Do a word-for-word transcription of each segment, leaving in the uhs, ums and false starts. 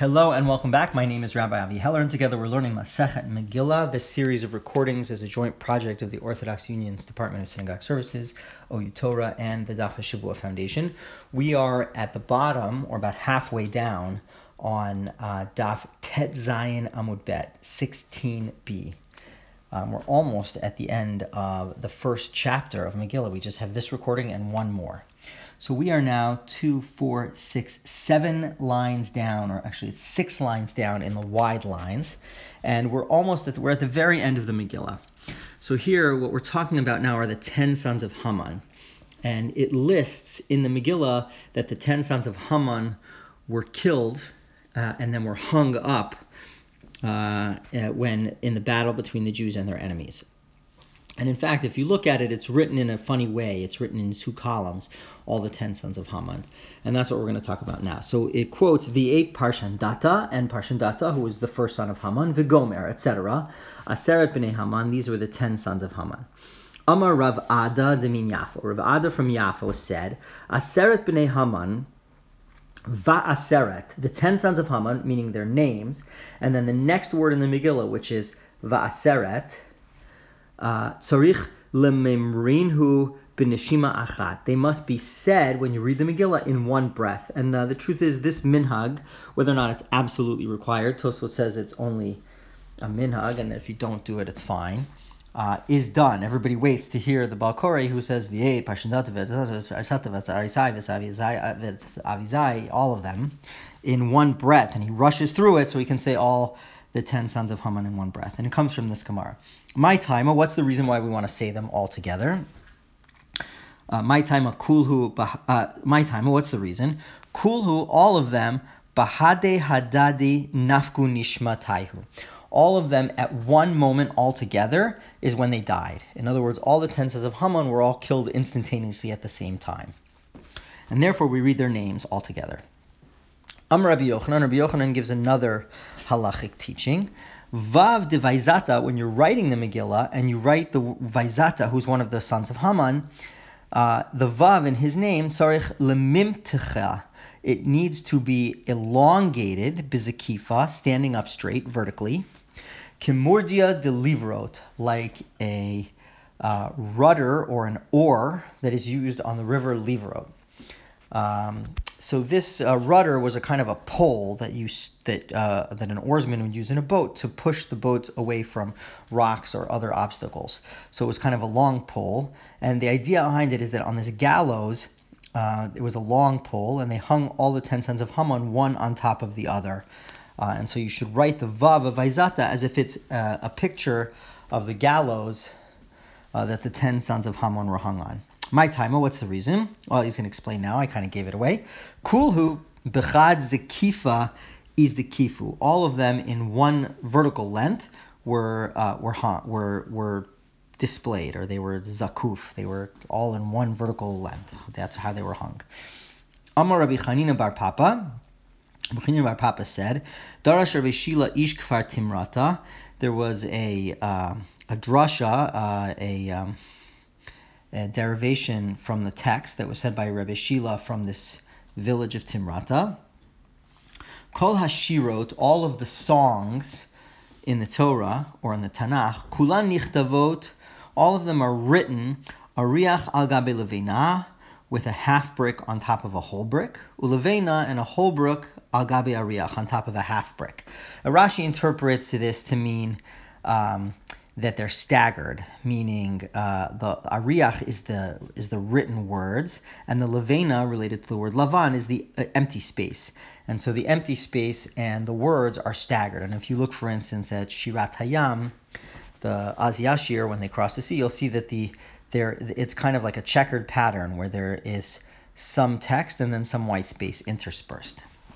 Hello and welcome back. My name is Rabbi Avi Heller, and together we're learning Masechet Megillah. This series of recordings is a joint project of the Orthodox Union's Department of Synagogue Services, O U Torah, and the Daf HaShavua Foundation. We are at the bottom, or about halfway down, on uh, Daf Tet Zayin Amud Bet, sixteen b. Um, we're almost at the end of the first chapter of Megillah. We just have this recording and one more. So we are now two, four, six, seven lines down, or actually it's six lines down in the wide lines, and we're almost at the, we're at the very end of the Megillah. So here, what we're talking about now are the ten sons of Haman, and it lists in the Megillah that the ten sons of Haman were killed uh, and then were hung up uh, when in the battle between the Jews and their enemies. And in fact, if you look at it, it's written in a funny way. It's written in two columns, all the ten sons of Haman. And that's what we're going to talk about now. So it quotes V'et Parshandata and Parshandata, who was the first son of Haman, V'gomer, et cetera. Aseret b'nei Haman, these were the ten sons of Haman. Amar Rav Ada de min Yafo. Rav Ada from Yafo said, Aseret b'nei Haman, Va'aseret, the ten sons of Haman, meaning their names, and then the next word in the Megillah, which is Va'aseret, Tzarich lememrinhu b'neshima achat. They must be said when you read the Megillah in one breath. And uh, the truth is, this minhag, whether or not it's absolutely required, Tosfot says it's only a minhag, and that if you don't do it, it's fine, uh, is done. Everybody waits to hear the Baal Koreh who says V'yei Parshandat Avizai, all of them in one breath, and he rushes through it so he can say all the ten sons of Haman in one breath. And it comes from this Gemara. My time, what's the reason why we want to say them all together? Uh, my time, kulhu, uh, my time, what's the reason? Kulhu, all of them, bahade hadadi nafku nishmataihu. All of them at one moment all together is when they died. In other words, all the ten sons of Haman were all killed instantaneously at the same time. And therefore we read their names all together. Amar Rabbi Yochanan, Rabbi Yochanan gives another halachic teaching. Vav de Vaizata, when you're writing the Megillah and you write the Vaizata, who's one of the sons of Haman, uh, the Vav in his name, Tzarich lemimtecha, it needs to be elongated, bizakifa, standing up straight, vertically, kimurdia de livrot, like a uh, rudder or an oar that is used on the river Livrot. Um, so this uh, rudder was a kind of a pole that you that uh, that an oarsman would use in a boat to push the boat away from rocks or other obstacles. So it was kind of a long pole, and the idea behind it is that on this gallows, uh, it was a long pole, and they hung all the ten sons of Haman one on top of the other. Uh, and so you should write the Vav of Vaizata as if it's uh, a picture of the gallows uh, that the ten sons of Haman were hung on. My timer, what's the reason? Well, he's going to explain now. I kind of gave it away. Kulhu bechad zekifa is the kifu. All of them in one vertical length were uh, were were were displayed, or they were zakuf. They were all in one vertical length. That's how they were hung. Amar Rabbi Chanina bar Papa. Rabbi Chanina bar Papa said, Darash Rabbi Shila ish kfar timrata. There was a uh, a drasha, uh, a um, a derivation from the text that was said by Rabbi Shila from this village of Timrata. Kol hashirot, all of the songs in the Torah or in the Tanakh, kulan nichtavot, all of them are written ariach al gabe levena, with a half brick on top of a whole brick, ulevena, and a whole brick al gabe ariach, on top of a half brick. Rashi interprets this to mean um, that they're staggered, meaning uh, the ariach is the is the written words, and the levena, related to the word lavan, is the uh, empty space. And so the empty space and the words are staggered. And if you look, for instance, at Shirat Hayam, the Az Yashir, when they cross the sea, you'll see that the there it's kind of like a checkered pattern where there is some text and then some white space interspersed.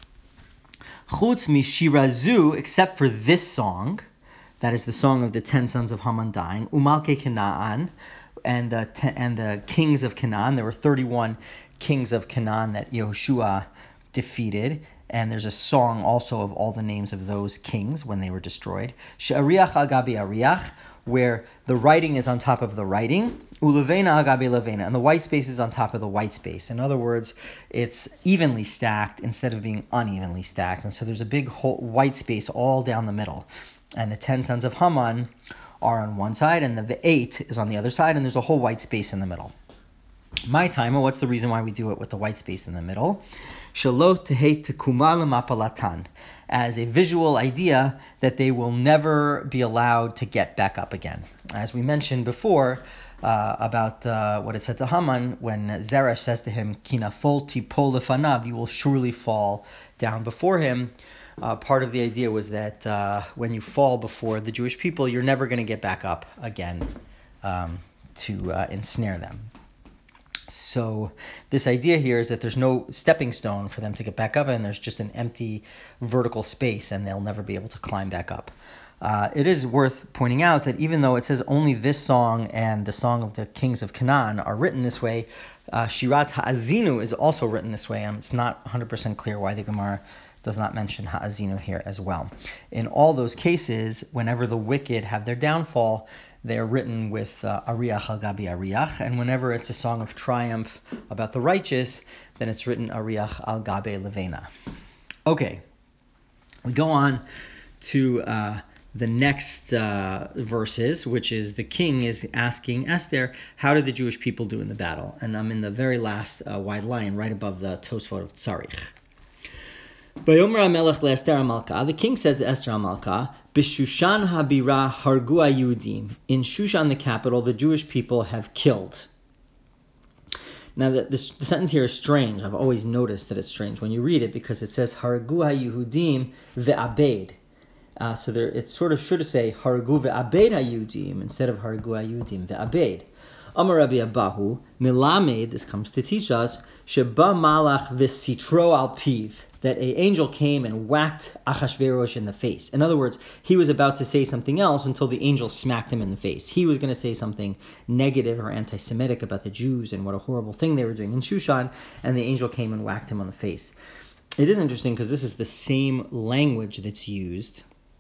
Chutz mishirazu, except for this song. That is the song of the ten sons of Haman dying. Umalke Canaan, and the ten, and the kings of Canaan. There were thirty-one kings of Canaan that Yehoshua defeated. And there's a song also of all the names of those kings when they were destroyed. She'ariach al gabi ariach, where the writing is on top of the writing. Ulevena al gabi levena, and the white space is on top of the white space. In other words, it's evenly stacked instead of being unevenly stacked. And so there's a big whole white space all down the middle. And the ten sons of Haman are on one side, and the, the eight is on the other side, and there's a whole white space in the middle. My timer, what's the reason why we do it with the white space in the middle? Shalot tehei tekuma lemapalatan, as a visual idea that they will never be allowed to get back up again. As we mentioned before uh, about uh, what it said to Haman, when Zeresh says to him, Kinafol tipol lefanav, you will surely fall down before him. Uh, part of the idea was that uh, when you fall before the Jewish people, you're never going to get back up again um, to uh, ensnare them. So this idea here is that there's no stepping stone for them to get back up, and there's just an empty vertical space, and they'll never be able to climb back up. Uh, it is worth pointing out that even though it says only this song and the song of the kings of Canaan are written this way, uh, Shirat Ha'azinu is also written this way, and it's not one hundred percent clear why the Gemara does not mention Ha'azinu here as well. In all those cases, whenever the wicked have their downfall, they are written with uh, Ariach al gabi Ariach, and whenever it's a song of triumph about the righteous, then it's written Ariach al gabi Levena. Okay, we go on to uh, the next uh, verses, which is the king is asking Esther, how did the Jewish people do in the battle? And I'm in the very last uh, wide line, right above the Tosfot of Tzarich. The king said to Esther HaMalka, B'Shushan habira hargu Yehudim. In Shushan, the capital, the Jewish people have killed. Now, the, this, the sentence here is strange. I've always noticed that it's strange when you read it because it says hargu Yehudim ve'abed. Uh, so there, it sort of should say hargu ve'abed Yehudim instead of hargu Yehudim ve'abed. Amar Rabbi Abahu milamed. This comes to teach us sheba malach v'sitro al piv, that an angel came and whacked Achashverosh in the face. In other words, he was about to say something else until the angel smacked him in the face. He was going to say something negative or anti-Semitic about the Jews and what a horrible thing they were doing in Shushan, and the angel came and whacked him on the face. It is interesting because this is the same language that's used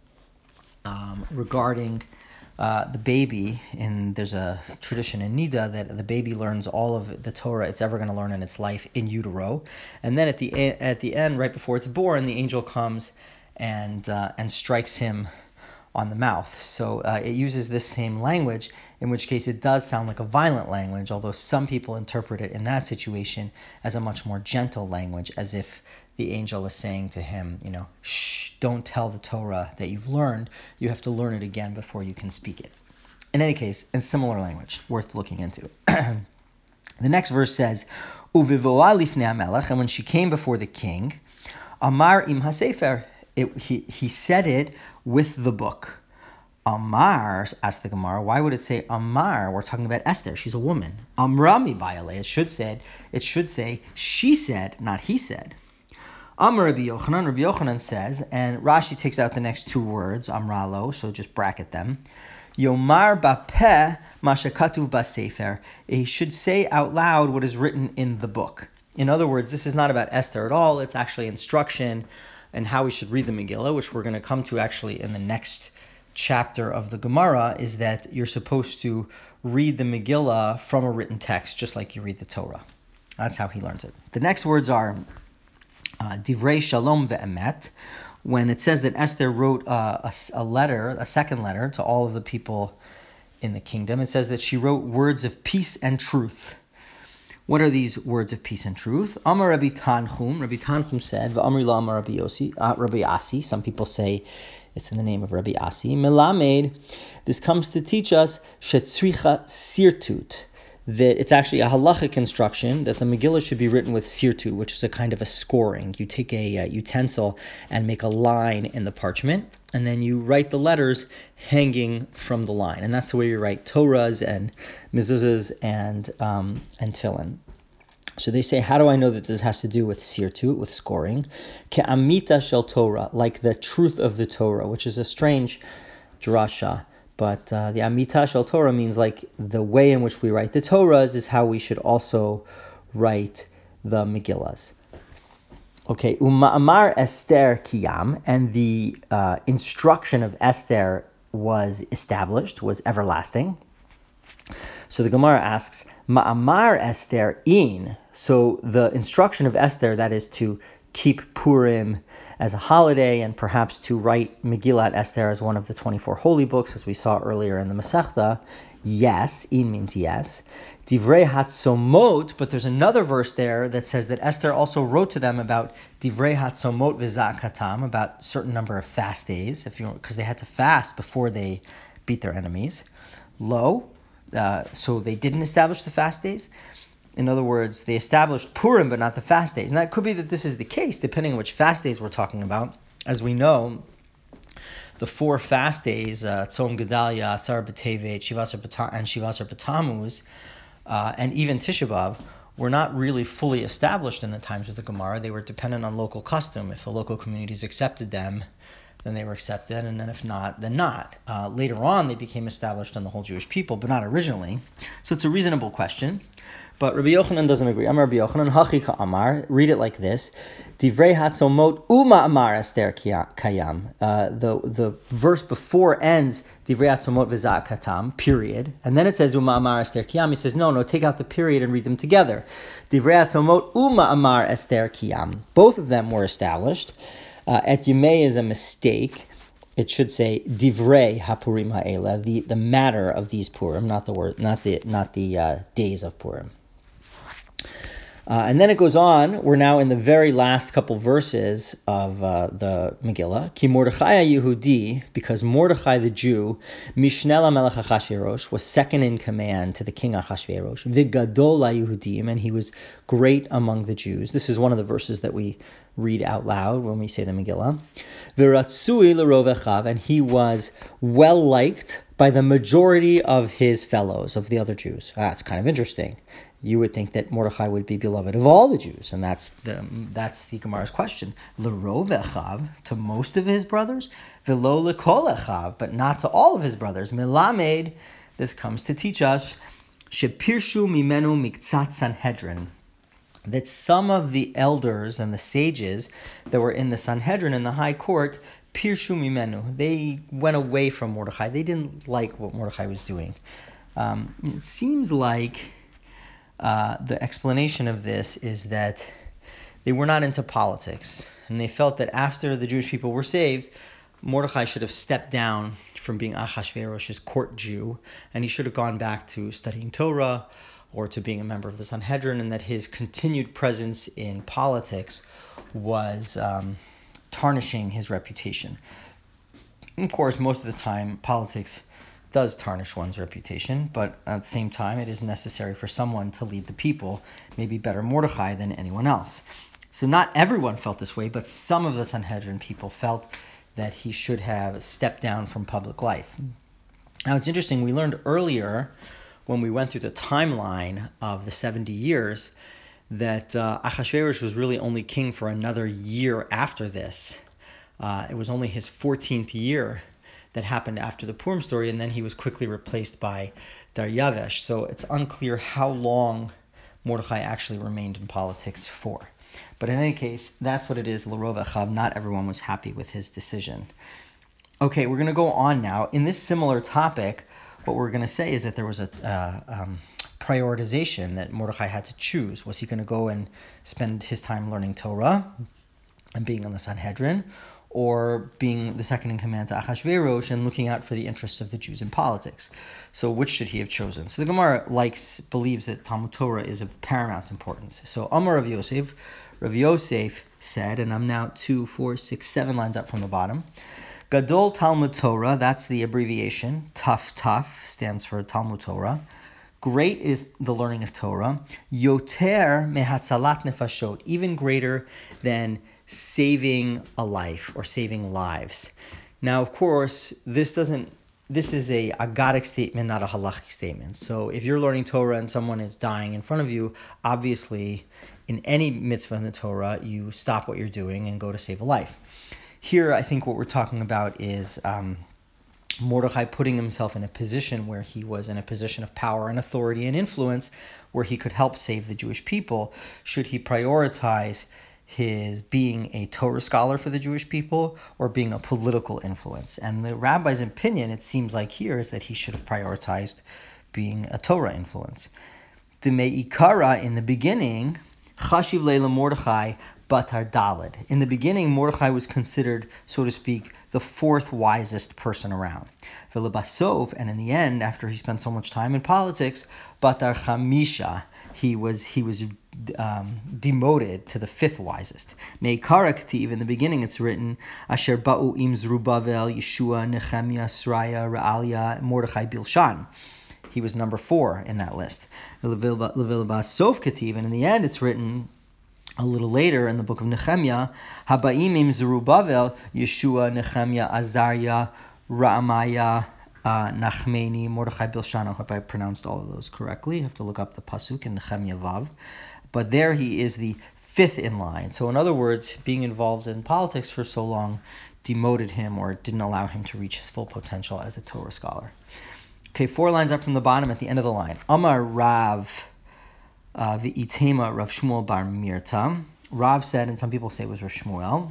um, regarding uh, the baby. And there's a tradition in Nida that the baby learns all of the Torah it's ever going to learn in its life in utero, and then at the at the end, right before it's born, the angel comes and uh, and strikes him on the mouth. So uh, it uses this same language, in which case it does sound like a violent language, although some people interpret it in that situation as a much more gentle language, as if the angel is saying to him, you know, shh, don't tell the Torah that you've learned. You have to learn it again before you can speak it. In any case, in similar language, worth looking into. The next verse says, Uvivoa lifnei hamelech, and when she came before the king, Amar im hasefer, it, he, he said it with the book. Amar, asked the Gemara, why would it say Amar? We're talking about Esther. She's a woman. Amrami bayale. It should say, it should say she said, not he said. Amar Rabbi Yochanan. Rabbi Yochanan says, and Rashi takes out the next two words, Amralo, so just bracket them. Yomar bapeh masha katuv basefer. He should say out loud what is written in the book. In other words, this is not about Esther at all. It's actually instruction and how we should read the Megillah, which we're going to come to actually in the next chapter of the Gemara, is that you're supposed to read the Megillah from a written text, just like you read the Torah. That's how he learns it. The next words are uh, Divrei Shalom ve'emet. When it says that Esther wrote uh, a, a letter, a second letter to all of the people in the kingdom, it says that she wrote words of peace and truth. What are these words of peace and truth? Amar Rabbi Tanchum. Rabbi Tanchum said, V'amri la Amar Rabbi Yossi, uh, Rabbi Asi. Some people say it's in the name of Rabbi Asi. Melamed. This comes to teach us shetzricha sirtut, that it's actually a halachic instruction that the Megillah should be written with sirtut, which is a kind of a scoring. You take a uh, utensil and make a line in the parchment, and then you write the letters hanging from the line. And that's the way you write Torahs and mezuzahs and um, and tefillin. So they say, how do I know that this has to do with sirtut, with scoring? Ke'amita shel Torah, like the truth of the Torah, which is a strange drasha. But uh, the Amita shel Torah means like the way in which we write the Torahs is how we should also write the Megillahs. Okay, Uma'amar Esther Kiyam, and the uh, instruction of Esther was established, was everlasting. So the Gemara asks, Ma'amar Esther in. So the instruction of Esther, that is to keep Purim as a holiday and perhaps to write Megillat Esther as one of the twenty-four holy books, as we saw earlier in the Masechta. Yes, in means yes. Divrei Hatzomot, but there's another verse there that says that Esther also wrote to them about Divrei Hatzomot v'zakatam, about a certain number of fast days, if you because they had to fast before they beat their enemies. Lo, uh, so they didn't establish the fast days. In other words, they established Purim, but not the fast days. Now, it could be that this is the case, depending on which fast days we're talking about. As we know, the four fast days, uh, Tzom Gedalia, Asar B'Tevet, Shivasar B'Ta- and Shivasar B'Tammuz, uh, and even Tisha B'Av, were not really fully established in the times of the Gemara. They were dependent on local custom. If the local communities accepted them, then they were accepted, and then if not, then not. Uh, later on, they became established on the whole Jewish people, but not originally. So it's a reasonable question. But Rabbi Yochanan doesn't agree. Amar Rabbi Yochanan, Hachi Ka'amar, read it like this: Divrei Hatzomot Uma Amar Esther Kayam. Uh, the the verse before ends Divrei Hatzomot V'Zakatam, period, and then it says Uma Amar Esther Kiyam. He says no, no, take out the period and read them together. Divrei Hatzomot Uma Amar Esther Kiyam. Both of them were established. Uh, Et Yimei is a mistake. It should say Divrei Hapurim Ha'ela, the the matter of these Purim, not the word, not the not the uh, days of Purim. Uh, and then it goes on. We're now in the very last couple verses of uh, the Megillah. Ki Mordechai Yehudi, because Mordechai the Jew, Mishneh Melech Achashverosh, was second in command to the king Achashverosh. V'gadol Yehudim, and he was great among the Jews. This is one of the verses that we read out loud when we say the Megillah. V'ratzui l'rov echav, and he was well liked by the majority of his fellows, of the other Jews. Ah, that's kind of interesting. You would think that Mordechai would be beloved of all the Jews, and that's the that's the Gemara's question. L'rov echav, to most of his brothers, v'lo l'kol echav, but not to all of his brothers. Melamed, this comes to teach us, shepirshu mimenu miktzat Sanhedrin, that some of the elders and the sages that were in the Sanhedrin, in the high court, pirshu mimenu, they went away from Mordechai. They didn't like what Mordechai was doing. Um, it seems like uh, the explanation of this is that they were not into politics, and they felt that after the Jewish people were saved, Mordechai should have stepped down from being Achashverosh's court Jew, and he should have gone back to studying Torah or to being a member of the Sanhedrin, and that his continued presence in politics was um, tarnishing his reputation. And of course, most of the time, politics does tarnish one's reputation, but at the same time, it is necessary for someone to lead the people, maybe better Mordechai than anyone else. So not everyone felt this way, but some of the Sanhedrin people felt that he should have stepped down from public life. Now, it's interesting, we learned earlier when we went through the timeline of the seventy years that uh, Achashverosh was really only king for another year after this. Uh, it was only his fourteenth year that happened after the Purim story, and then he was quickly replaced by Daryavesh. So it's unclear how long Mordechai actually remained in politics for. But in any case, that's what it is, l'rov echav. Not everyone was happy with his decision. Okay, we're going to go on now. In this similar topic, what we're going to say is that there was a uh, um, prioritization that Mordechai had to choose. Was he going to go and spend his time learning Torah and being on the Sanhedrin, or being the second in command to Achashverosh and looking out for the interests of the Jews in politics? So which should he have chosen? So the Gemara likes, believes that Talmud Torah is of paramount importance. So Amar Rav Yosef, Rav Yosef said, and I'm now two, four, six, seven lines up from the bottom, Gadol Talmud Torah, that's the abbreviation. Taf Taf stands for Talmud Torah. Great is the learning of Torah. Yoter mehatzalat nefashot, even greater than saving a life or saving lives. Now, of course, this doesn't. This is a agadic statement, not a halachic statement. So if you're learning Torah and someone is dying in front of you, obviously, in any mitzvah in the Torah, you stop what you're doing and go to save a life. Here, I think what we're talking about is um, Mordechai putting himself in a position where he was in a position of power and authority and influence, where he could help save the Jewish people. Should he prioritize his being a Torah scholar for the Jewish people or being a political influence. And the rabbi's opinion, it seems like here, is that he should have prioritized being a Torah influence. Demei Ikara, in the beginning, Chashiv Leila Mordechai Batar Dalid. In the beginning, Mordechai was considered, so to speak, the fourth wisest person around. Vilabasov, and in the end, after he spent so much time in politics, Batar Chamisha, he was he was um, demoted to the fifth wisest. Meikara Ktiv, in the beginning it's written, Asher Ba'u Im Zerubbabel, Yeshua, Nehemiah, Sraya, Re'alia, Mordechai, Bilshan. He was number four in that list. Levilabasov Ktiv, and in the end it's written a little later in the book of Nehemiah, Habaim Im Zerubbabel, Yeshua, Nehemiah, Azariah, Ra'amaya, uh, Nachmeni, Mordechai, Bilshan. I hope I pronounced all of those correctly. You have to look up the pasuk in Nehemiah Vav. But there he is the fifth in line. So in other words, being involved in politics for so long demoted him or didn't allow him to reach his full potential as a Torah scholar. Okay, four lines up from the bottom at the end of the line. Amar Rav uh, V'itema Rav Shmuel Bar Mirta. Rav said, and some people say it was Rav Shmuel,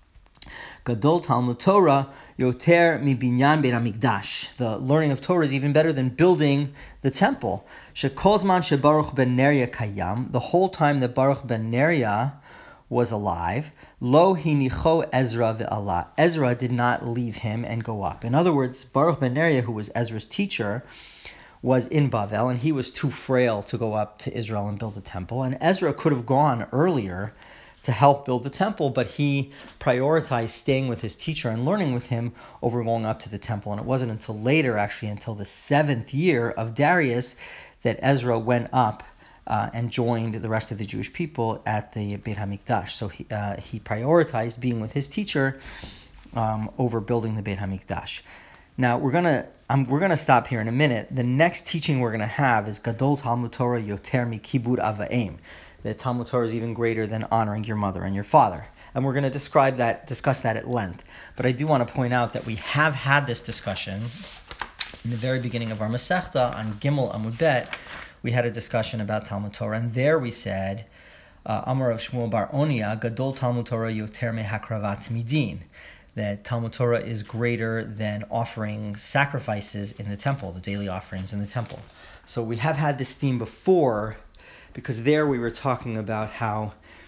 Gadol Talmud Torah Yoter Mi Binyan Beit HaMikdash. The learning of Torah is even better than building the temple. Shekolzman Shebaruch ben Neria Kayam. The whole time that Baruch ben Neria was alive, Lo Hinicho Ezra Ve'Allah. Ezra did not leave him and go up. In other words, Baruch ben Neria, who was Ezra's teacher, was in Bavel, and he was too frail to go up to Israel and build a temple. And Ezra could have gone earlier to help build the temple, but he prioritized staying with his teacher and learning with him over going up to the temple. And it wasn't until later, actually until the seventh year of Darius, that Ezra went up uh, and joined the rest of the Jewish people at the Beit HaMikdash. So he, uh, he prioritized being with his teacher um, over building the Beit HaMikdash. Now we're gonna um, we're gonna stop here in a minute. The next teaching we're gonna have is Gadol Talmud Torah Yoter Mi Kibud Avaim. That Talmud Torah is even greater than honoring your mother and your father. And we're going to describe that, discuss that at length. But I do want to point out that we have had this discussion in the very beginning of our Masechta on Gimel Amud Bet. We had a discussion about Talmud Torah, and there we said, uh, Amar of Shmuel Bar Onia, Gadol Talmud Torah Yoter Me Hakravat Midin. That Talmud Torah is greater than offering sacrifices in the temple, the daily offerings in the temple. So we have had this theme before, because there we were talking about how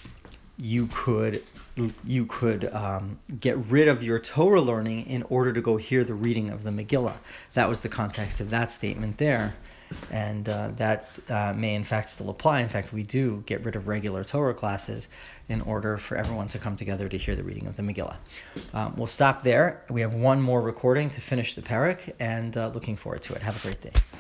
you could you could um, get rid of your Torah learning in order to go hear the reading of the Megillah. That was the context of that statement there, and uh, that uh, may in fact still apply. In fact, we do get rid of regular Torah classes in order for everyone to come together to hear the reading of the Megillah. Um, we'll stop there. We have one more recording to finish the parak, and uh, looking forward to it. Have a great day.